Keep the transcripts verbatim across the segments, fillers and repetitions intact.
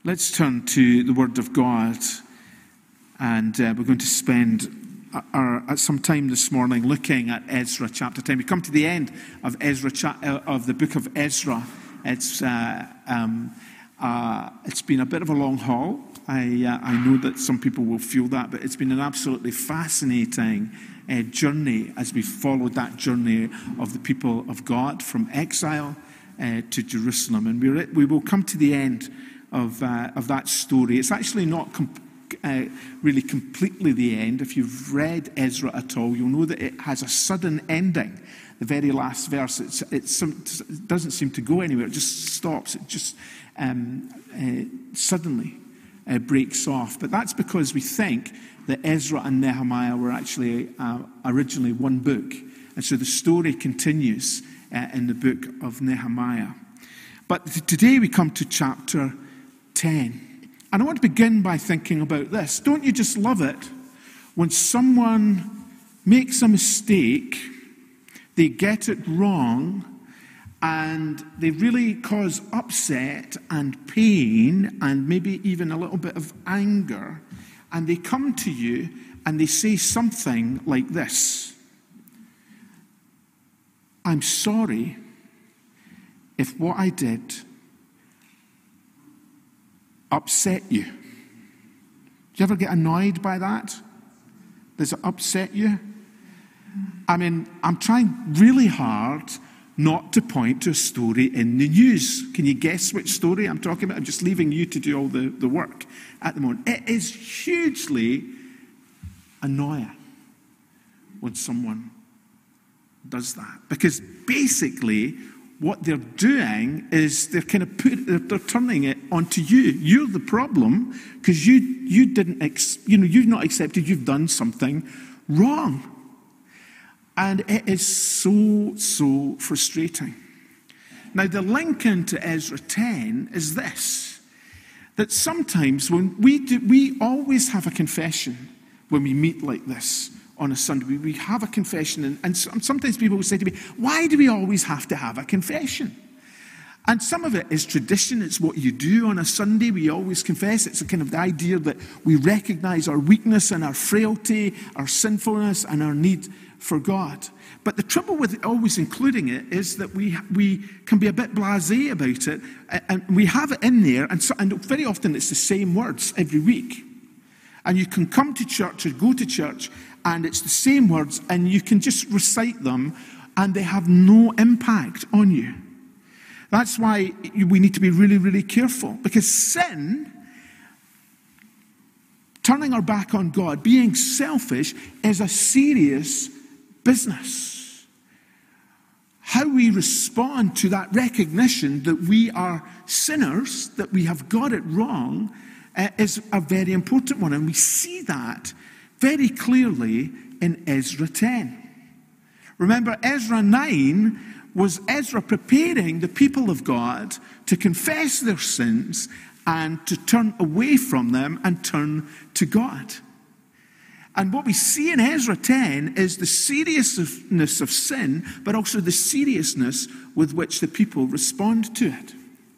Let's turn to the Word of God, and uh, we're going to spend our, our, some time this morning looking at Ezra chapter ten. We come to the end of Ezra cha- uh, of the book of Ezra. It's uh, um, uh, it's been a bit of a long haul. I uh, I know that some people will feel that, but it's been an absolutely fascinating uh, journey as we followed that journey of the people of God from exile uh, to Jerusalem, and we we will come to the end of uh, of that story. It's actually not com- uh, really completely the end. If you've read Ezra at all, you'll know that it has a sudden ending. The very last verse, it's, it's some, it doesn't seem to go anywhere. It just stops. It just um, uh, suddenly uh, breaks off. But that's because we think that Ezra and Nehemiah were actually uh, originally one book. And so the story continues uh, in the book of Nehemiah. But today we come to chapter ten. And I want to begin by thinking about this. Don't you just love it when someone makes a mistake, they get it wrong, and they really cause upset and pain and maybe even a little bit of anger, and they come to you and they say something like this: I'm sorry if what I did upset you. Do you ever get annoyed by that? Does it upset you? I mean, I'm trying really hard not to point to a story in the news. Can you guess which story I'm talking about? I'm just leaving you to do all the, the work at the moment. It is hugely annoying when someone does that, because basically what they're doing is they're kind of put, they're, they're turning it onto you. You're the problem because you you didn't ex, you know you've not accepted you've done something wrong, and it is so so frustrating. Now the link into Ezra ten is this: that sometimes when we do, we always have a confession when we meet like this. On a Sunday, we have a confession, and, and sometimes people will say to me, why do we always have to have a confession? And some of it is tradition. It's what you do on a Sunday. We always confess. It's a kind of the idea that we recognize our weakness and our frailty, our sinfulness, and our need for God. But the trouble with always including it is that we we can be a bit blasé about it, and we have it in there, and, so, and very often it's the same words every week. And you can come to church or go to church, and it's the same words, and you can just recite them, and they have no impact on you. That's why we need to be really, really careful, because sin, turning our back on God, being selfish, is a serious business. How we respond to that recognition that we are sinners, that we have got it wrong, uh, is a very important one, and we see that very clearly in Ezra ten. Remember, Ezra nine was Ezra preparing the people of God to confess their sins and to turn away from them and turn to God. And what we see in Ezra ten is the seriousness of sin, but also the seriousness with which the people respond to it.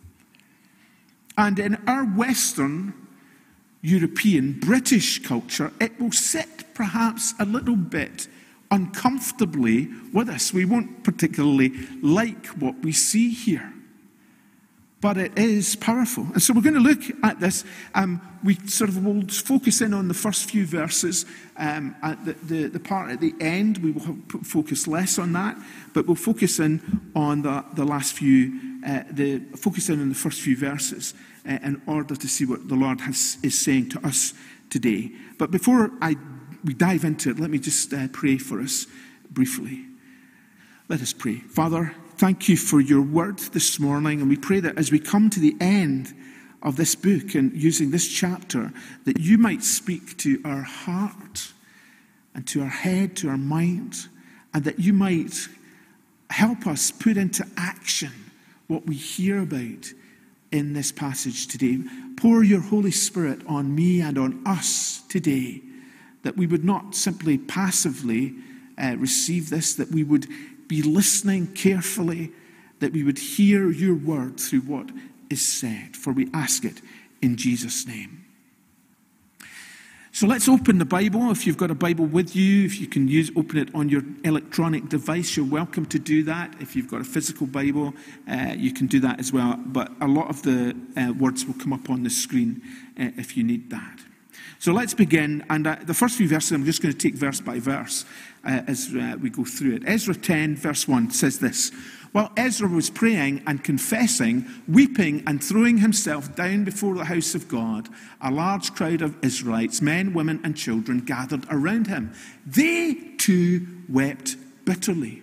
And in our Western European, British culture, it will sit perhaps a little bit uncomfortably with us. We won't particularly like what we see here. But it is powerful. And so we're going to look at this. Um, we sort of will focus in on the first few verses. Um, at the, the, the part at the end, we will have, focus less on that. But we'll focus in on the, the last few, uh, the focus in on the first few verses uh, in order to see what the Lord has, is saying to us today. But before I we dive into it, let me just uh, pray for us briefly. Let us pray. Father, thank you for your word this morning, and we pray that as we come to the end of this book and using this chapter, that you might speak to our heart and to our head, to our mind, and that you might help us put into action what we hear about in this passage today. Pour your Holy Spirit on me and on us today, that we would not simply passively uh, receive this, that we would be listening carefully, that we would hear your word through what is said. For we ask it in Jesus' name. So let's open the Bible. If you've got a Bible with you, if you can use open it on your electronic device, you're welcome to do that. If you've got a physical Bible, uh, you can do that as well. But a lot of the uh, words will come up on the screen uh, if you need that. So let's begin. And uh, the first few verses, I'm just going to take verse by verse uh, as uh, we go through it. Ezra ten, verse one says this. While Ezra was praying and confessing, weeping and throwing himself down before the house of God, a large crowd of Israelites, men, women, and children, gathered around him. They too wept bitterly.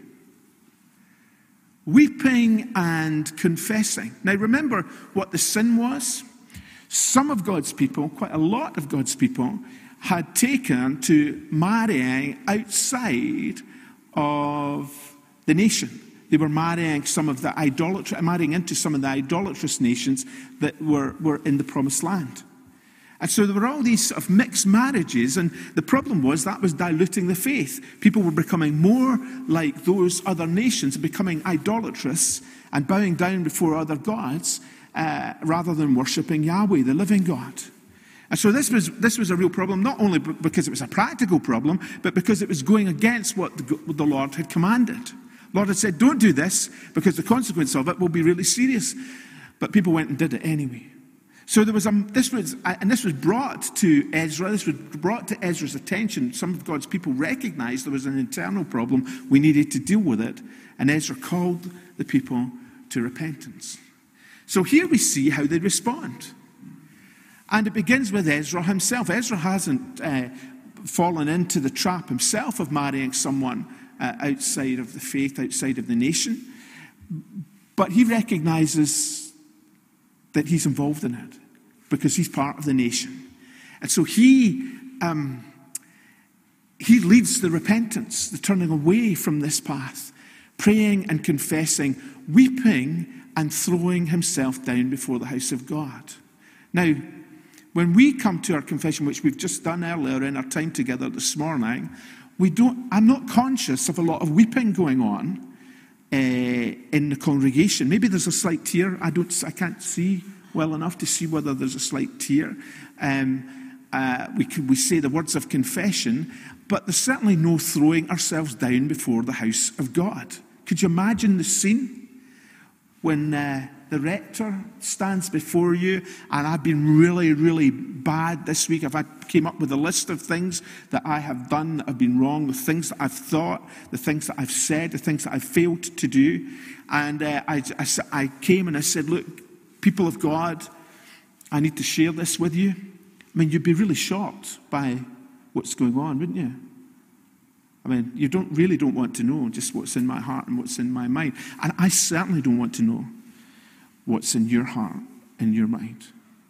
Weeping and confessing. Now remember what the sin was. Some of God's people, quite a lot of God's people, had taken to marrying outside of the nation. They were marrying some of the idolatry, marrying into some of the idolatrous nations that were, were in the promised land. And so there were all these sort of mixed marriages, and the problem was that was diluting the faith. People were becoming more like those other nations, becoming idolatrous and bowing down before other gods, uh, rather than worshipping Yahweh, the living God. And so this was this was a real problem, not only because it was a practical problem, but because it was going against what the, what the Lord had commanded. Lord had said, don't do this, because the consequence of it will be really serious. But people went and did it anyway. So there was a, this was, and this was brought to Ezra, this was brought to Ezra's attention. Some of God's people recognized there was an internal problem. We needed to deal with it. And Ezra called the people to repentance. So here we see how they respond. And it begins with Ezra himself. Ezra hasn't uh, fallen into the trap himself of marrying someone Uh, outside of the faith, outside of the nation. But he recognizes that he's involved in it because he's part of the nation. And so he um, he leads the repentance, the turning away from this path, praying and confessing, weeping and throwing himself down before the house of God. Now, when we come to our confession, which we've just done earlier in our time together this morning, We don't. I'm not conscious of a lot of weeping going on uh, in the congregation. Maybe there's a slight tear. I don't. I can't see well enough to see whether there's a slight tear. Um, uh, we can, we say the words of confession, but there's certainly no throwing ourselves down before the house of God. Could you imagine the scene when uh, the rector stands before you? And I've been really, really bad this week. I've had, came up with a list of things that I have done that have been wrong, the things that I've thought, the things that I've said, the things that I've failed to do. And uh, I, I, I came and I said, look, people of God, I need to share this with you. I mean, you'd be really shocked by what's going on, wouldn't you? I mean, you don't really don't want to know just what's in my heart and what's in my mind. And I certainly don't want to know what's in your heart and your mind.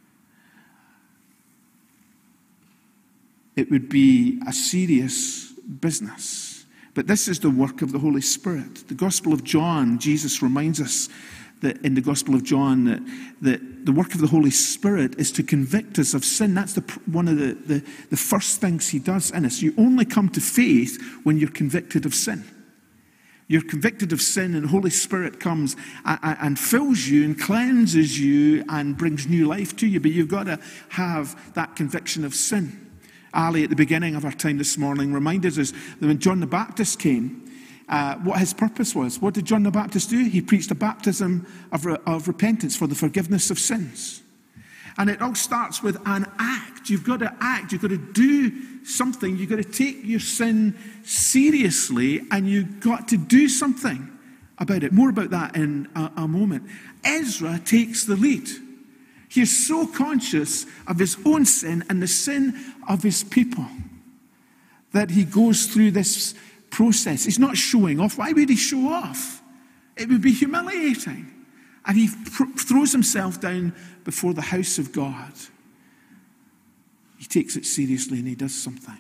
It would be a serious business. But this is the work of the Holy Spirit. The Gospel of John, Jesus reminds us that in the Gospel of John that, that the work of the Holy Spirit is to convict us of sin. That's the, one of the, the, the first things he does in us. You only come to faith when you're convicted of sin. You're convicted of sin, and the Holy Spirit comes and, and fills you and cleanses you and brings new life to you. But you've got to have that conviction of sin. Ali, at the beginning of our time this morning, reminded us that when John the Baptist came, uh, what his purpose was. What did John the Baptist do? He preached a baptism of, re- of repentance for the forgiveness of sins. And it all starts with an act. You've got to act. You've got to do something. You've got to take your sin seriously, and you've got to do something about it. More about that in a, a moment. Ezra takes the lead. He is so conscious of his own sin and the sin of his people that he goes through this process. He's not showing off. Why would he show off? It would be humiliating. And he pr- throws himself down before the house of God. He takes it seriously and he does something.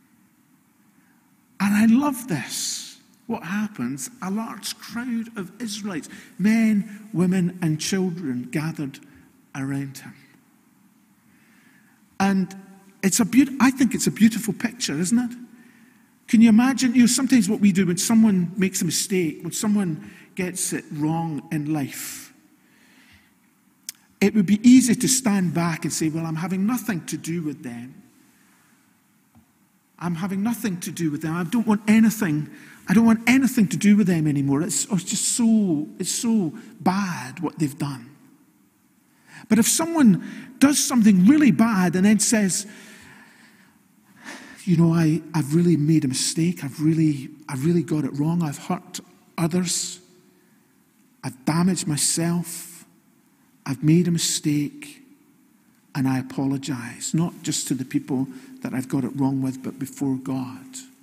And I love this. What happens? A large crowd of Israelites, men, women, and children gathered around him. And it's a beaut- I think it's a beautiful picture, isn't it? Can you imagine? You know, sometimes what we do when someone makes a mistake, when someone gets it wrong in life, it would be easy to stand back and say, well, I'm having nothing to do with them. I'm having nothing to do with them. I don't want anything. I don't want anything to do with them anymore. It's, it's just so, it's so bad what they've done. But if someone does something really bad and then says, you know, I, I've really made a mistake. I've really, I've really got it wrong. I've hurt others. I've damaged myself. I've made a mistake. And I apologize, not just to the people that I've got it wrong with, but before God.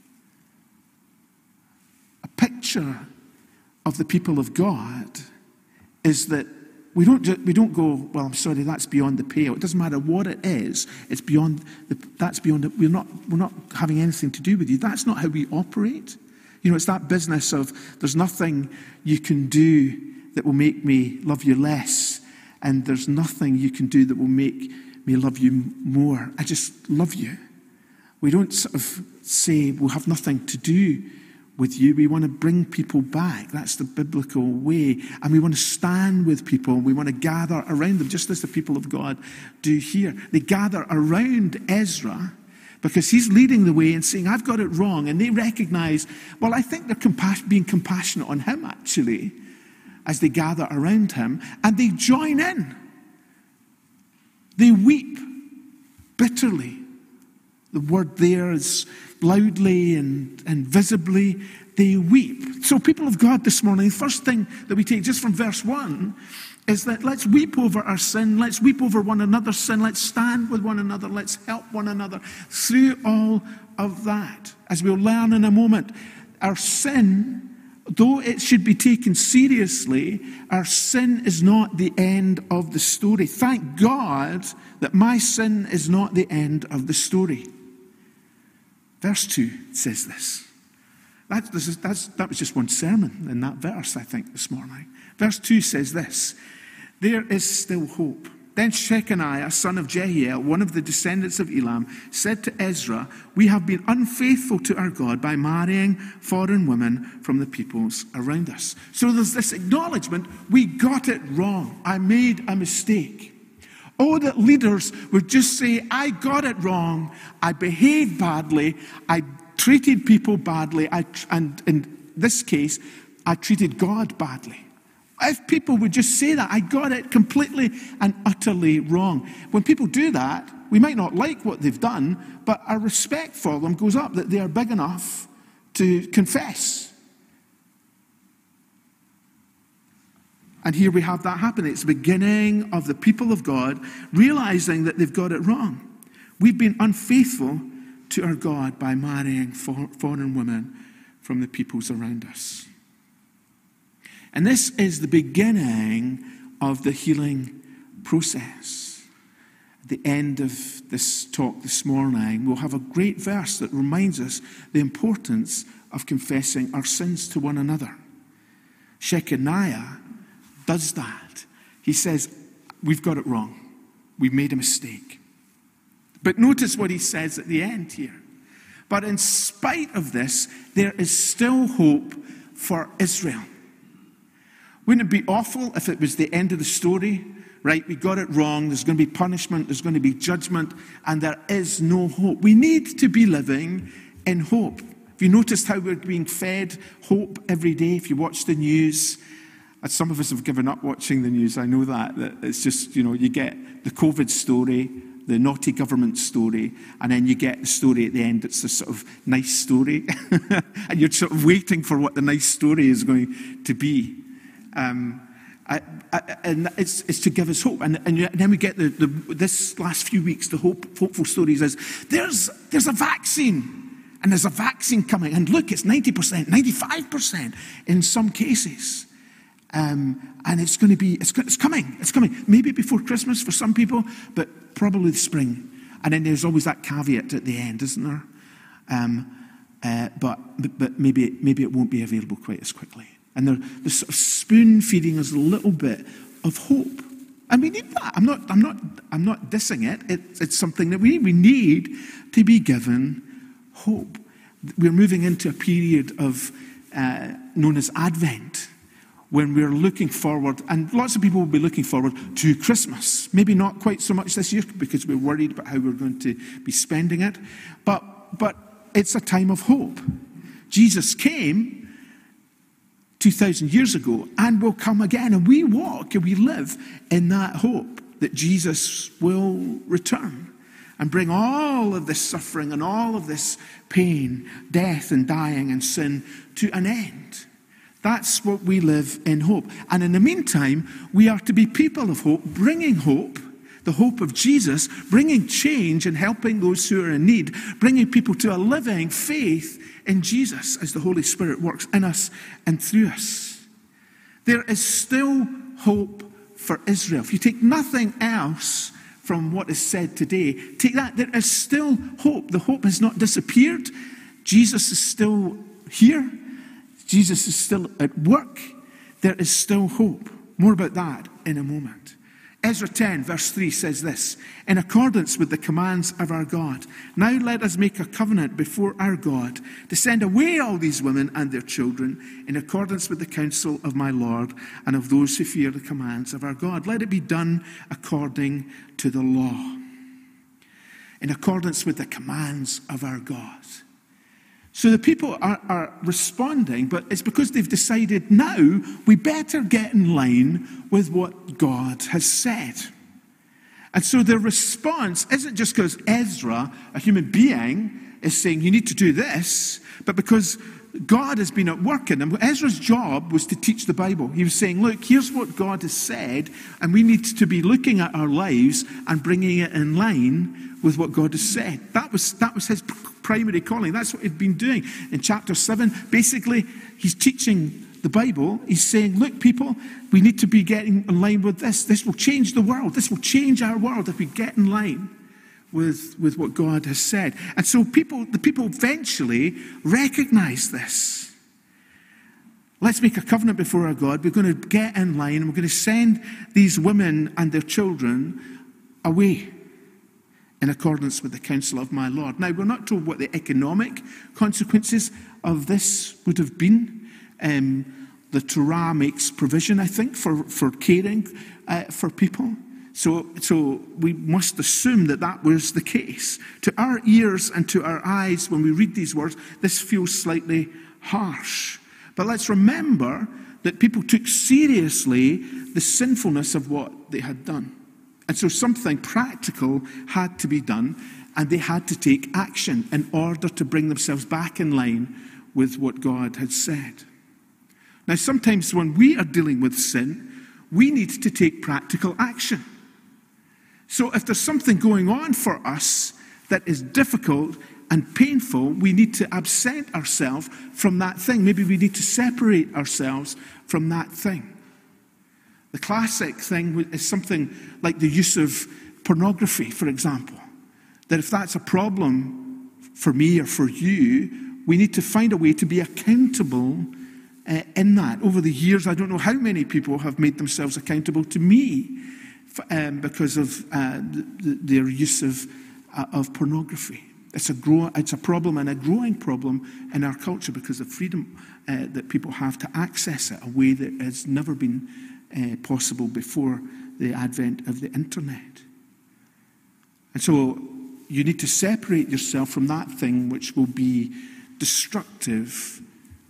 A picture of the people of God is that we don't just, we don't go, well, I'm sorry, that's beyond the pale. It doesn't matter what it is. It's beyond. The, that's beyond. The, we're not. We're not having anything to do with you. That's not how we operate. You know, it's that business of there's nothing you can do that will make me love you less, and there's nothing you can do that will make me love you more. I just love you. We don't sort of say we'll have nothing to do with you. We want to bring people back. That's the biblical way. And we want to stand with people. We want to gather around them, just as the people of God do here. They gather around Ezra because he's leading the way and saying, I've got it wrong. And they recognize, well, I think they're compa- being compassionate on him, actually, as they gather around him. And they join in. They weep bitterly. The word there is loudly and, and visibly. They weep. So people of God this morning, the first thing that we take just from verse one is that let's weep over our sin. Let's weep over one another's sin. Let's stand with one another. Let's help one another through all of that. As we'll learn in a moment, our sin, though it should be taken seriously, our sin is not the end of the story. Thank God that my sin is not the end of the story. Verse two says this. That, this is, that's, that was just one sermon in that verse, I think, this morning. Verse two says this. There is still hope. Then Shechaniah, son of Jehiel, one of the descendants of Elam, said to Ezra, we have been unfaithful to our God by marrying foreign women from the peoples around us. So there's this acknowledgement, we got it wrong. I made a mistake. Oh, that leaders would just say, I got it wrong. I behaved badly. I treated people badly. I, and in this case, I treated God badly. If people would just say that, I got it completely and utterly wrong. When people do that, we might not like what they've done, but our respect for them goes up, that they are big enough to confess. And here we have that happening. It's the beginning of the people of God realizing that they've got it wrong. We've been unfaithful to our God by marrying foreign women from the peoples around us. And this is the beginning of the healing process. At the end of this talk this morning, we'll have a great verse that reminds us the importance of confessing our sins to one another. Shechaniah does that. He says, we've got it wrong. We've made a mistake. But notice what he says at the end here. But in spite of this, there is still hope for Israel. Wouldn't it be awful if it was the end of the story? Right, we got it wrong. There's going to be punishment. There's going to be judgment. And there is no hope. We need to be living in hope. Have you noticed how we're being fed hope every day? If you watch the news, some of us have given up watching the news. I know that. that it's just, you know, you get the COVID story, the naughty government story, and then you get the story at the end. It's the sort of nice story. And you're sort of waiting for what the nice story is going to be. Um, I, I, and it's, it's to give us hope. And, and then we get the, the this last few weeks, the hope, hopeful stories is, there's, there's a vaccine. And there's a vaccine coming. And look, it's ninety percent, ninety-five percent in some cases. Um, and it's going to be, it's, it's coming, it's coming. Maybe before Christmas for some people, but probably the spring. And then there's always that caveat at the end, isn't there? Um, uh, but but maybe, maybe it won't be available quite as quickly. And they're, they're sort of spoon feeding us a little bit of hope. And we need that. I'm not, I'm not, I'm not dissing it. it. It's something that we need. We need to be given hope. We're moving into a period of uh, known as Advent, when we're looking forward, and lots of people will be looking forward to Christmas. Maybe not quite so much this year because we're worried about how we're going to be spending it, but, but it's a time of hope. Jesus came two thousand years ago and will come again, and we walk and we live in that hope that Jesus will return and bring all of this suffering and all of this pain, death and dying and sin to an end. That's what we live in hope. And in the meantime, we are to be people of hope, bringing hope, the hope of Jesus, bringing change and helping those who are in need, bringing people to a living faith in Jesus as the Holy Spirit works in us and through us. There is still hope for Israel. If you take nothing else from what is said today, take that, there is still hope. The hope has not disappeared. Jesus is still here. Jesus is still at work. There is still hope. More about that in a moment. Ezra ten verse three says this, in accordance with the commands of our God, now let us make a covenant before our God to send away all these women and their children in accordance with the counsel of my Lord and of those who fear the commands of our God. Let it be done according to the law, in accordance with the commands of our God. So the people are, are responding, but it's because they've decided now we better get in line with what God has said. And so their response isn't just because Ezra, a human being, is saying you need to do this, but because God has been at work in them. Ezra's job was to teach the Bible. He was saying, look, here's what God has said, and we need to be looking at our lives and bringing it in line with what God has said. That was, that was his primary calling. That's what he'd been doing. In chapter seven, basically, he's teaching the Bible. He's saying, look, people, we need to be getting in line with this. This will change the world. This will change our world if we get in line with, with what God has said. And so people, the people eventually recognize this. Let's make a covenant before our God. We're going to get in line and we're going to send these women and their children away in accordance with the counsel of my Lord. Now, we're not told what the economic consequences of this would have been. Um, the Torah makes provision, I think, for, for caring uh, for people. So, so we must assume that that was the case. To our ears and to our eyes, when we read these words, this feels slightly harsh. But let's remember that people took seriously the sinfulness of what they had done. And so something practical had to be done, and they had to take action in order to bring themselves back in line with what God had said. Now, sometimes when we are dealing with sin, we need to take practical action. So if there's something going on for us that is difficult and painful, we need to absent ourselves from that thing. Maybe we need to separate ourselves from that thing. The classic thing is something like the use of pornography, for example. That if that's a problem for me or for you, we need to find a way to be accountable uh, in that. Over the years, I don't know how many people have made themselves accountable to me um, because of uh, the, their use of, uh, of pornography. It's a, grow, it's a problem and a growing problem in our culture because of freedom uh, that people have to access it, a way that has never been Uh, possible before the advent of the internet. And so you need to separate yourself from that thing which will be destructive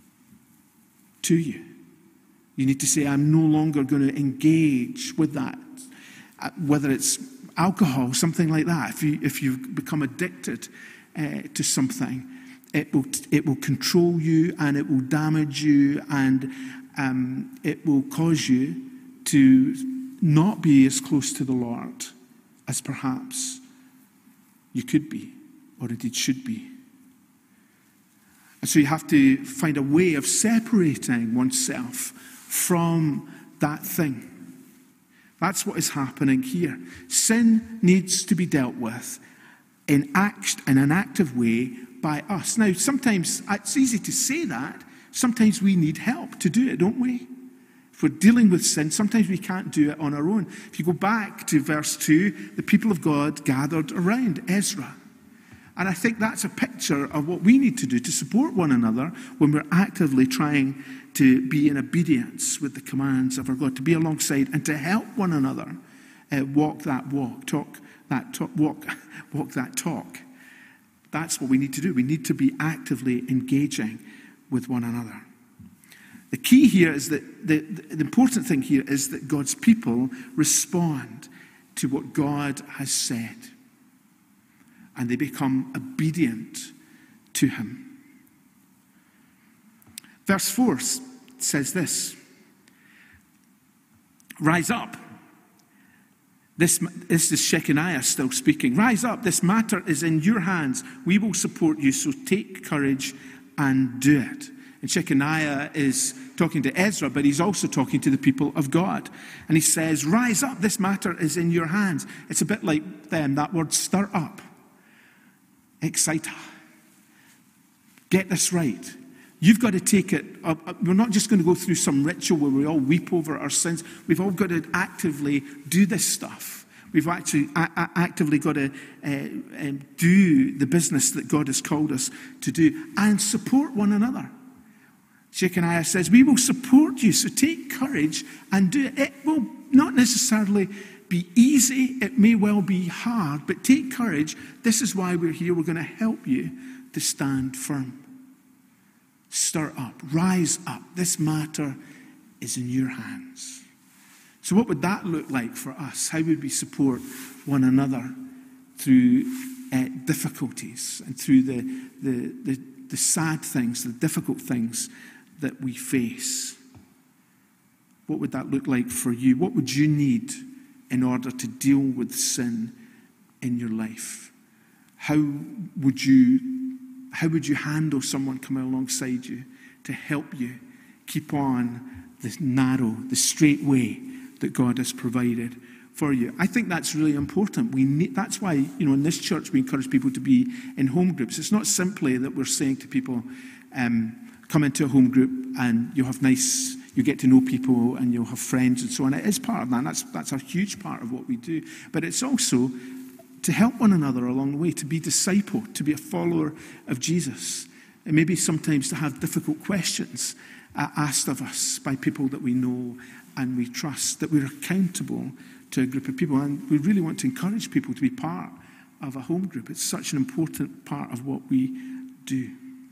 to you. You need to say, I'm no longer going to engage with that. Uh, whether it's alcohol, something like that. If you if you become addicted uh, to something, it will it will control you and it will damage you and um, it will cause you to not be as close to the Lord as perhaps you could be, or indeed should be. And so you have to find a way of separating oneself from that thing. That's what is happening here. Sin needs to be dealt with in, act, in an active way by us. Now, sometimes it's easy to say that. Sometimes we need help to do it, don't we? If we're dealing with sin, sometimes we can't do it on our own. If you go back to verse two, the people of God gathered around Ezra. And I think that's a picture of what we need to do to support one another when we're actively trying to be in obedience with the commands of our God, to be alongside and to help one another uh, walk that walk, talk that talk, walk, walk that talk. That's what we need to do. We need to be actively engaging with one another. The key here is that the, the important thing here is that God's people respond to what God has said, and they become obedient to him. Verse four says this: rise up. This, this is Shechaniah still speaking. Rise up, this matter is in your hands. We will support you, so take courage and do it. And Shechaniah is talking to Ezra, but he's also talking to the people of God. And he says, rise up, this matter is in your hands. It's a bit like them, that word stir up. Excita. Get this right. You've got to take it up. We're not just going to go through some ritual where we all weep over our sins. We've all got to actively do this stuff. We've actually a- a- actively got to uh, um, do the business that God has called us to do and support one another. Shechaniah says, we will support you, so take courage and do it. It will not necessarily be easy. It may well be hard, but take courage. This is why we're here. We're going to help you to stand firm. Stir up, rise up. This matter is in your hands. So what would that look like for us? How would we support one another through uh, difficulties and through the, the, the, the sad things, the difficult things that we face? What would that look like for you? What would you need in order to deal with sin in your life? How would you How would you handle someone coming alongside you to help you keep on this narrow, the straight way that God has provided for you? I think that's really important. We need, that's why, you know, in this church we encourage people to be in home groups. It's not simply that we're saying to people, um, come into a home group and you'll have nice, you get to know people and you'll have friends and so on. It is part of that. That's, that's a huge part of what we do. But it's also to help one another along the way, to be discipled, to be a follower of Jesus. And maybe sometimes to have difficult questions uh, asked of us by people that we know and we trust, that we're accountable to a group of people. And we really want to encourage people to be part of a home group. It's such an important part of what we do.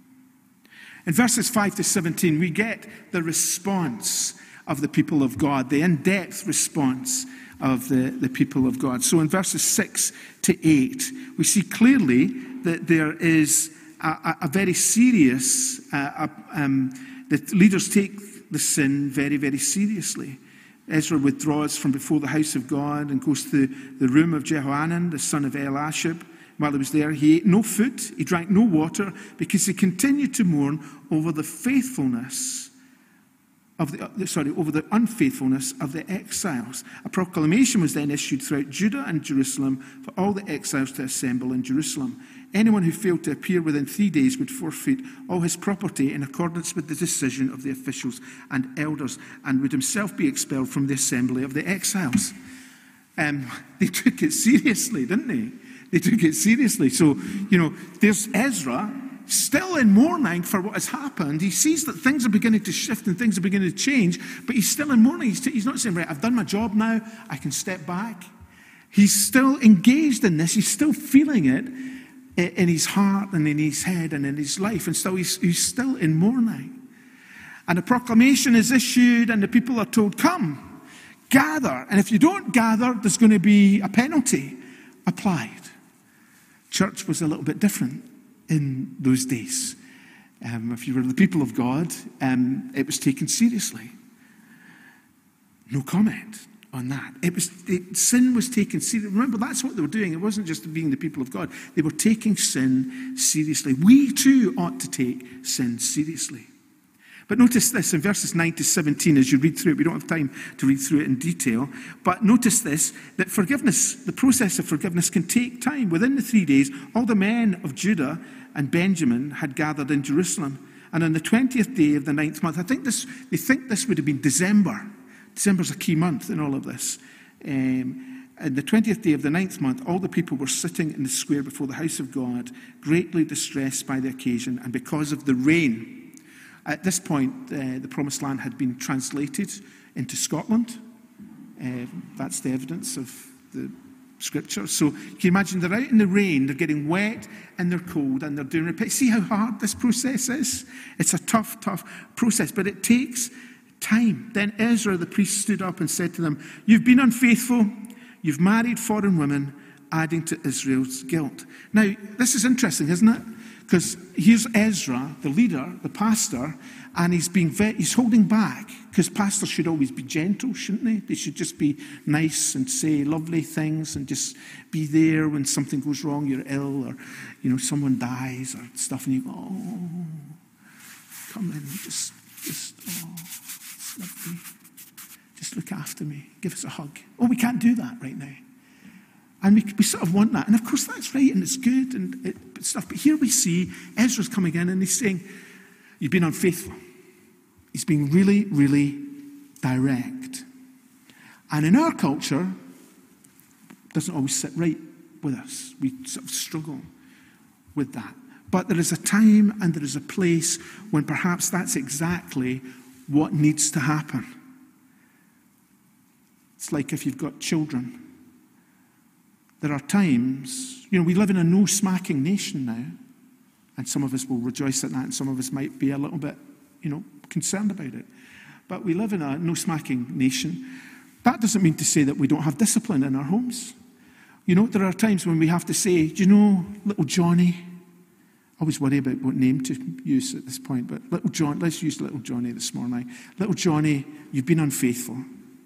In verses five to seventeen, we get the response of the people of God, the in-depth response of the, the people of God. So in verses six to eight, we see clearly that there is a, a, a very serious, uh, um, that leaders take the sin very, very seriously. Ezra withdraws from before the house of God and goes to the room of Jehohanan, the son of Eliashib. While he was there, he ate no food, he drank no water, because he continued to mourn over the faithfulness Of the, sorry, over the unfaithfulness of the exiles. A proclamation was then issued throughout Judah and Jerusalem for all the exiles to assemble in Jerusalem. Anyone who failed to appear within three days would forfeit all his property in accordance with the decision of the officials and elders, and would himself be expelled from the assembly of the exiles. Um, they took it seriously, didn't they? They took it seriously. So, you know, there's Ezra, still in mourning for what has happened. He sees that things are beginning to shift and things are beginning to change, but he's still in mourning. He's, t- he's not saying, right, I've done my job now, I can step back. He's still engaged in this. He's still feeling it in his heart and in his head and in his life, and still he's, he's still in mourning. And a proclamation is issued and the people are told, come, gather. And if you don't gather, there's going to be a penalty applied. Church was a little bit different in those days. Um, if you were the people of God, um, it was taken seriously. No comment on that. It was it, sin was taken seriously. Remember, that's what they were doing. It wasn't just being the people of God. They were taking sin seriously. We too ought to take sin seriously. But notice this in verses nine to seventeen as you read through it. We don't have time to read through it in detail. But notice this, that forgiveness, the process of forgiveness can take time. Within the three days, all the men of Judah and Benjamin had gathered in Jerusalem. And on the twentieth day of the ninth month, I think this, they think this would have been December. December's a key month in all of this. Um, In the twentieth day of the ninth month, all the people were sitting in the square before the house of God, greatly distressed by the occasion and because of the rain. At this point, uh, the Promised Land had been translated into Scotland. Uh, that's the evidence of the Scripture. So you can imagine they're out in the rain, they're getting wet and they're cold and they're doing repair. See how hard this process is? It's a tough, tough process, but it takes time. Then Ezra the priest stood up and said to them, "You've been unfaithful. You've married foreign women, adding to Israel's guilt." Now, this is interesting, isn't it? Because here's Ezra, the leader, the pastor, and he's being ve- he's holding back, because pastors should always be gentle, shouldn't they? They should just be nice and say lovely things and just be there when something goes wrong, you're ill, or you know someone dies or stuff, and you go, "Oh, come in, just, just, oh, it's lovely. Just look after me. Give us a hug." Oh, we can't do that right now. And we, we sort of want that. And of course, that's right, and it's good and it, stuff. But here we see Ezra's coming in and he's saying, "You've been unfaithful." He's being really, really direct. And in our culture, it doesn't always sit right with us. We sort of struggle with that. But there is a time and there is a place when perhaps that's exactly what needs to happen. It's like if you've got children. There are times, you know, we live in a no-smacking nation now, and some of us will rejoice at that, and some of us might be a little bit, you know, concerned about it. But we live in a no-smacking nation. That doesn't mean to say that we don't have discipline in our homes. You know, there are times when we have to say, "Do you know, little Johnny?" I always worry about what name to use at this point, but little John, let's use little Johnny this morning. "Little Johnny, you've been unfaithful,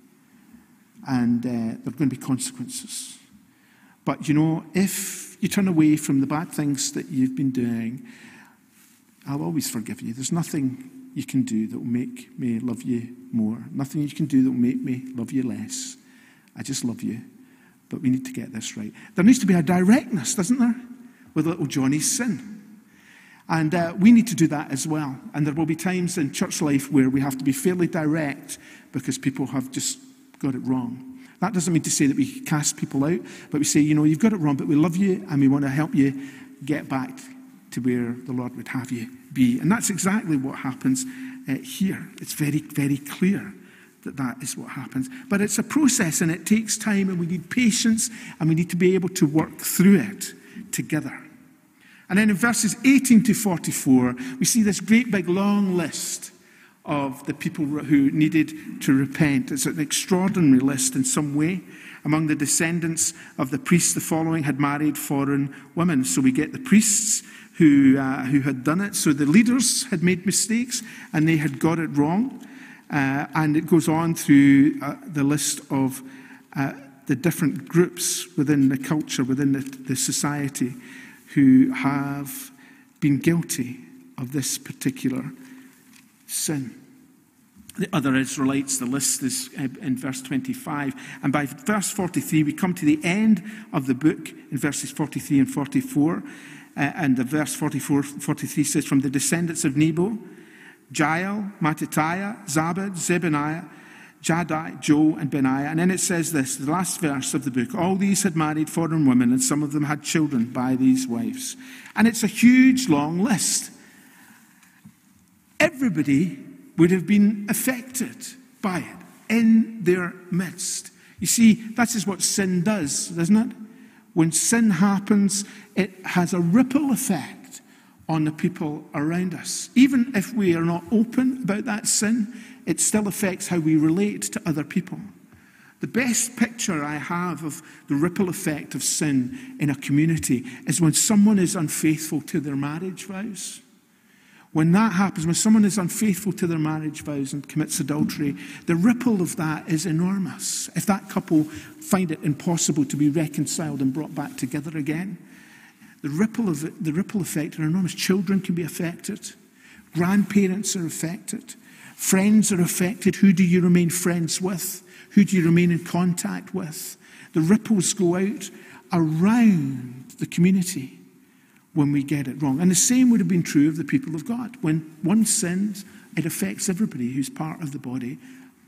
and uh, there are going to be consequences. But, you know, if you turn away from the bad things that you've been doing, I'll always forgive you. There's nothing you can do that will make me love you more. Nothing you can do that will make me love you less. I just love you. But we need to get this right." There needs to be a directness, doesn't there, with little Johnny's sin. And uh, we need to do that as well. And there will be times in church life where we have to be fairly direct because people have just got it wrong. That doesn't mean to say that we cast people out, but we say, you know, you've got it wrong, but we love you and we want to help you get back to where the Lord would have you be. And that's exactly what happens uh, here. It's very, very clear that that is what happens. But it's a process and it takes time, and we need patience, and we need to be able to work through it together. And then in verses eighteen to forty-four, we see this great big long list of the people who needed to repent. It's an extraordinary list in some way. Among the descendants of the priests, the following had married foreign women. So we get the priests who uh, who had done it. So the leaders had made mistakes and they had got it wrong. Uh, and it goes on through uh, the list of uh, the different groups within the culture, within the, the society, who have been guilty of this particular sin. The other Israelites, the list is in verse twenty-five. And by verse forty-three, we come to the end of the book in verses forty-three and forty-four. Uh, and the verse forty-four, forty-three says, "From the descendants of Nebo, Jael, Mattithiah, Zabad, Zebaniah, Jaddai, Joel, and Benaiah." And then it says this, the last verse of the book: "All these had married foreign women, and some of them had children by these wives." And it's a huge, long list. Everybody would have been affected by it in their midst. You see, that is what sin does, doesn't it? When sin happens, it has a ripple effect on the people around us. Even if we are not open about that sin, it still affects how we relate to other people. The best picture I have of the ripple effect of sin in a community is when someone is unfaithful to their marriage vows. When that happens, when someone is unfaithful to their marriage vows and commits adultery, the ripple of that is enormous. If that couple find it impossible to be reconciled and brought back together again, the ripple of it, the ripple effect are enormous. Children can be affected. Grandparents are affected. Friends are affected. Who do you remain friends with? Who do you remain in contact with? The ripples go out around the community when we get it wrong. And the same would have been true of the people of God. When one sins, it affects everybody who's part of the body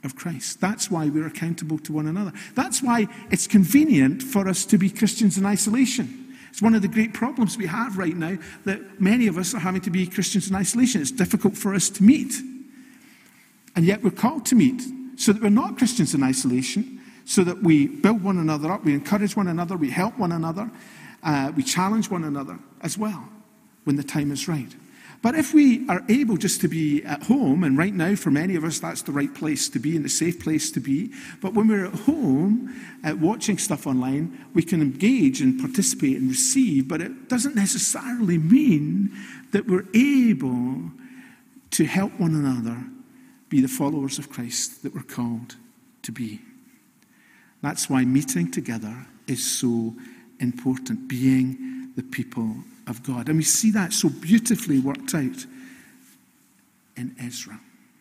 of Christ. That's why we're accountable to one another. That's why it's convenient for us to be Christians in isolation. It's one of the great problems we have right now, that many of us are having to be Christians in isolation. It's difficult for us to meet. And yet we're called to meet so that we're not Christians in isolation, so that we build one another up, we encourage one another, we help one another, uh, we challenge one another as well when the time is right. But if we are able just to be at home, and right now for many of us that's the right place to be and the safe place to be, but when we're at home uh, watching stuff online, we can engage and participate and receive, but it doesn't necessarily mean that we're able to help one another be the followers of Christ that we're called to be. That's why meeting together is so important, being the people of God. And we see that so beautifully worked out in Ezra.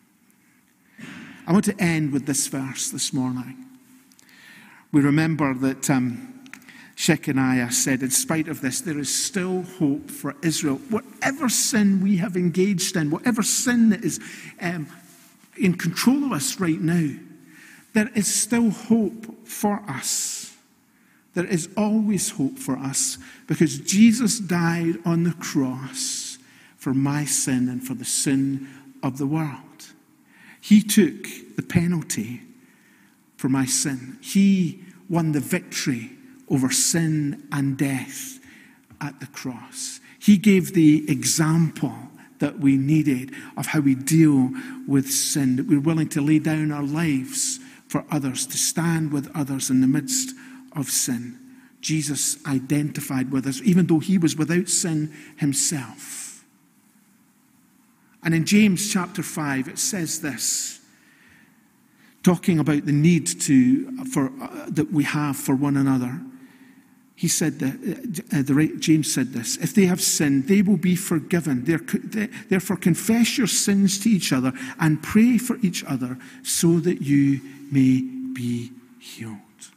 I want to end with this verse this morning. We remember that um, Shechaniah said, in spite of this, there is still hope for Israel. Whatever sin we have engaged in, whatever sin that is um, in control of us right now, there is still hope for us. There is always hope for us because Jesus died on the cross for my sin and for the sin of the world. He took the penalty for my sin. He won the victory over sin and death at the cross. He gave the example that we needed of how we deal with sin, that we're willing to lay down our lives for others, to stand with others in the midst of sin. Jesus identified with us, even though he was without sin himself. And in James chapter five, it says this, talking about the need to for uh, that we have for one another. He said that uh, the James said this: if they have sinned, they will be forgiven. Therefore, confess your sins to each other and pray for each other, so that you may be healed.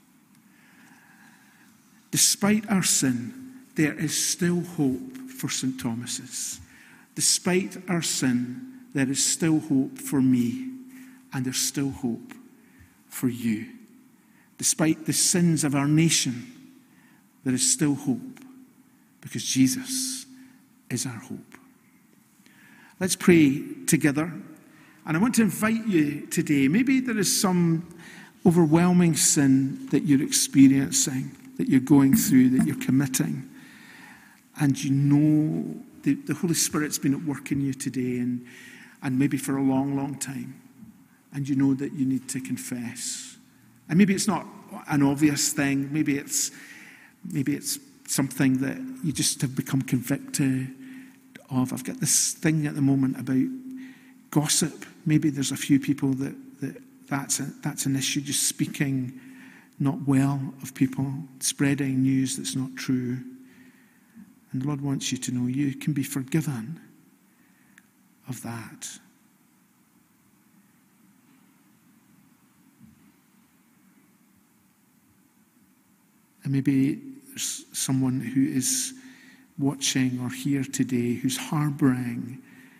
Despite our sin, there is still hope for Saint Thomas's. Despite our sin, there is still hope for me, and there's still hope for you. Despite the sins of our nation, there is still hope, because Jesus is our hope. Let's pray together. And I want to invite you today, maybe there is some overwhelming sin that you're experiencing, that you're going through, that you're committing, and you know the, the Holy Spirit's been at work in you today, and, and maybe for a long, long time, and you know that you need to confess. And maybe it's not an obvious thing, maybe it's maybe it's something that you just have become convicted of. I've got this thing at the moment about gossip. Maybe there's a few people that, that that's, a, that's an issue, just speaking not well of people, spreading news that's not true. And the Lord wants you to know you can be forgiven of that. And maybe there's someone who is watching or here today who's harboring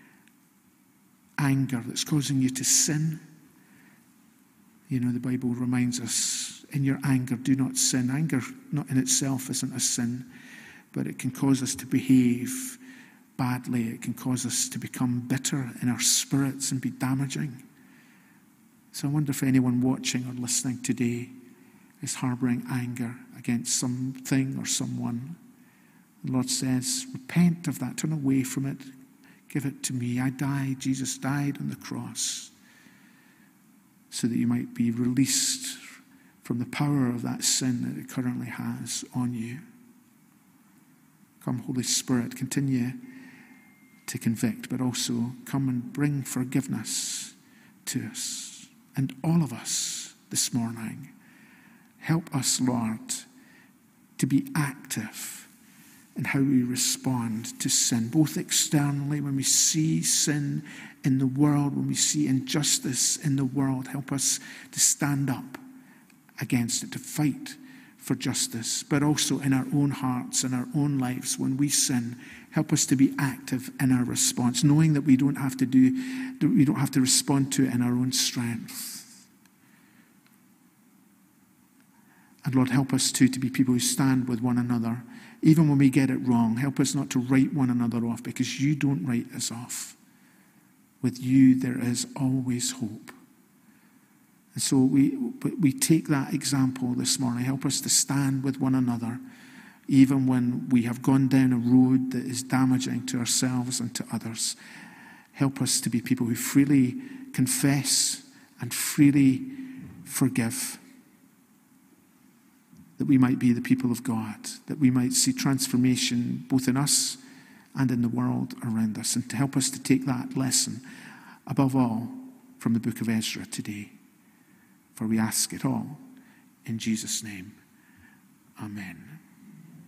anger that's causing you to sin. You know, the Bible reminds us, in your anger, do not sin. Anger, not in itself, isn't a sin, but it can cause us to behave badly. It can cause us to become bitter in our spirits and be damaging. So I wonder if anyone watching or listening today is harboring anger against something or someone. The Lord says, repent of that, turn away from it, give it to me. I died, Jesus died on the cross, so that you might be released from the power of that sin that it currently has on you. Come, Holy Spirit, continue to convict, but also come and bring forgiveness to us and all of us this morning. Help us, Lord, to be active in how we respond to sin, both externally when we see sin in the world, when we see injustice in the world. Help us to stand up against it, to fight for justice, but also in our own hearts and our own lives when we sin. Help us to be active in our response, knowing that we don't have to do, we don't have to respond to it in our own strength, And Lord, help us too to be people who stand with one another. Even when we get it wrong, help us not to write one another off, because you don't write us off. With you, there is always hope. And so we, we take that example this morning. Help us to stand with one another, even when we have gone down a road that is damaging to ourselves and to others. Help us to be people who freely confess and freely forgive. That we might be the people of God, that we might see transformation both in us and in the world around us, and to help us to take that lesson, above all, from the book of Ezra today. For we ask it all in Jesus' name. Amen.